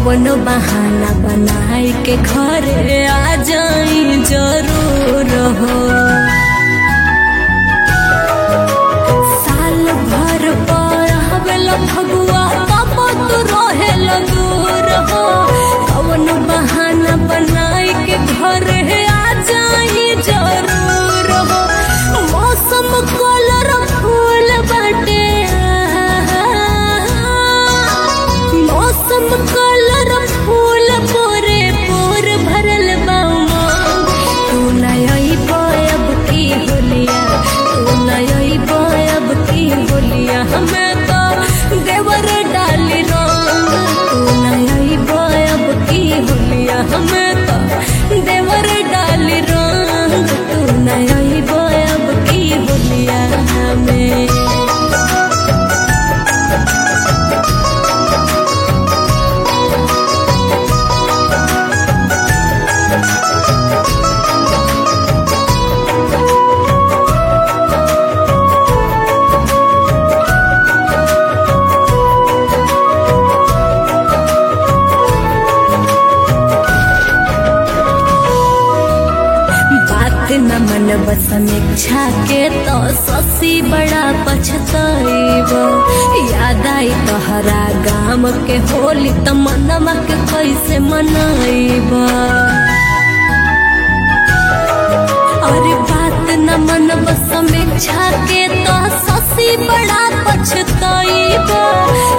कौन बहाना बनाई के घरे आ जाई जरूर हो। साल भर पर हवेला फगुआ कब तू रहेल दूर हो। कौन बहाना बनाई के घरे आ जाई जरूर हो। मौसम कलर फूल बाटे, मौसम कलर फूल पोरे पोर भरल बामा। तू नई पायब की होलिया, तू नई पायब की होलिया, हमें तो देवर डाली रंग। तू नई पायब की होलिया, हमें तो देवर डाली रंग। तू नई पायब की होलिया हमें। न मन बसमीक्षा के तो ससी बड़ा पछताइब। याद आई तोहरा गाम के होली त मनवा के कैसे मनाइब। अरे बात न मन बसमीक्षा के तो ससी बड़ा पछताइब।